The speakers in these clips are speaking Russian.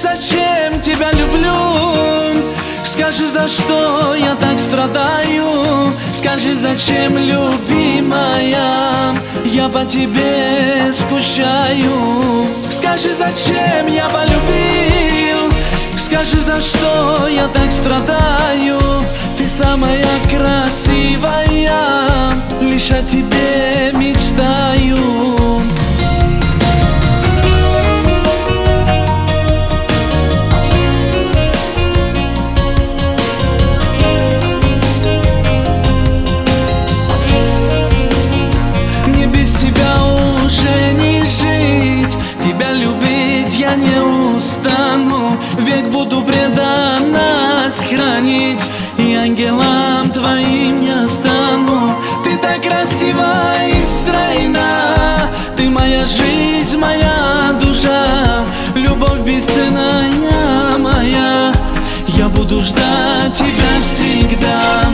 зачем тебя люблю? Скажи, за что я так страдаю? Скажи, зачем, любимая, я по тебе скучаю? Скажи, зачем я полюбил? Скажи, за что я так страдаю? Ты самая красивая, лишь о тебе мечтаю. Тебя любить я не устану, век буду преданно хранить, и ангелом твоим я стану. Ты так красива и стройна, ты моя жизнь, моя душа, любовь бесценная моя. Я буду ждать тебя всегда.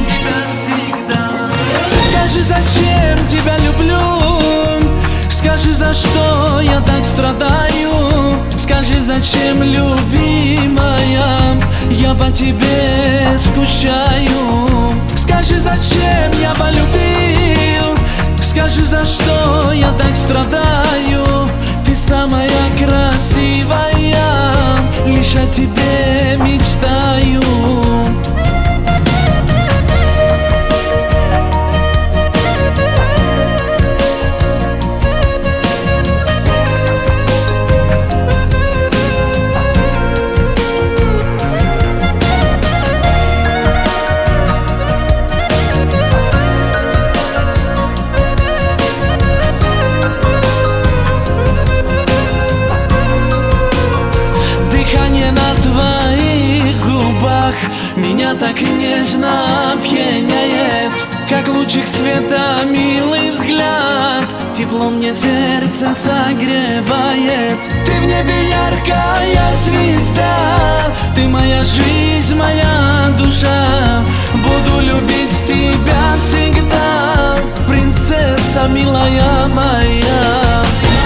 Скажи, зачем тебя люблю? Скажи, за что я так страдаю? Скажи, зачем, любимая, я по тебе скучаю? Скажи, зачем я полюбил? Скажи, за что я так страдаю? Ты самая красивая, лишь о тебе мечтаю. Меня так нежно опьяняет, как лучик света милый взгляд, тепло мне сердце согревает. Ты в небе яркая звезда, ты моя жизнь, моя душа, буду любить тебя всегда, принцесса милая моя.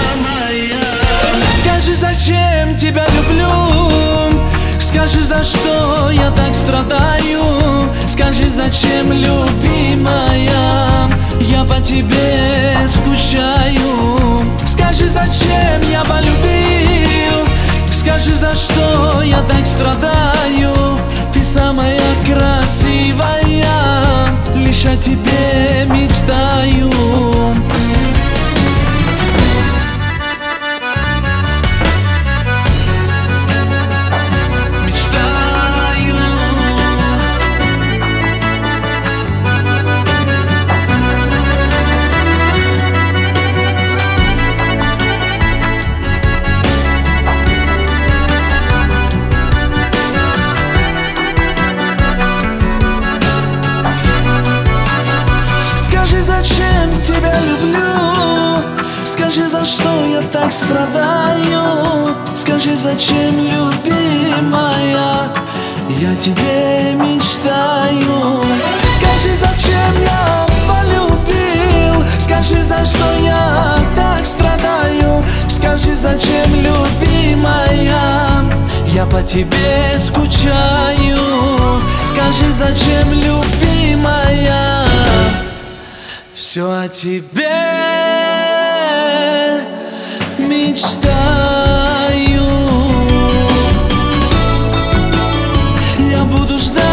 Скажи, зачем тебя люблю? Скажи, за что я так страдаю? Скажи, зачем, любимая, я по тебе скучаю? Скажи, зачем я полюбил? Скажи, за что я так страдаю? Ты самая красивая, лишь о тебе мечтаю. Тебя люблю, скажи, за что я так страдаю? Скажи, зачем, любимая, я тебе мечтаю? Скажи, зачем я полюбил? Скажи, за что я так страдаю? Скажи, зачем, любимая, я по тебе скучаю? Скажи, зачем, любимая, все о тебе мечтаю. Я буду ждать.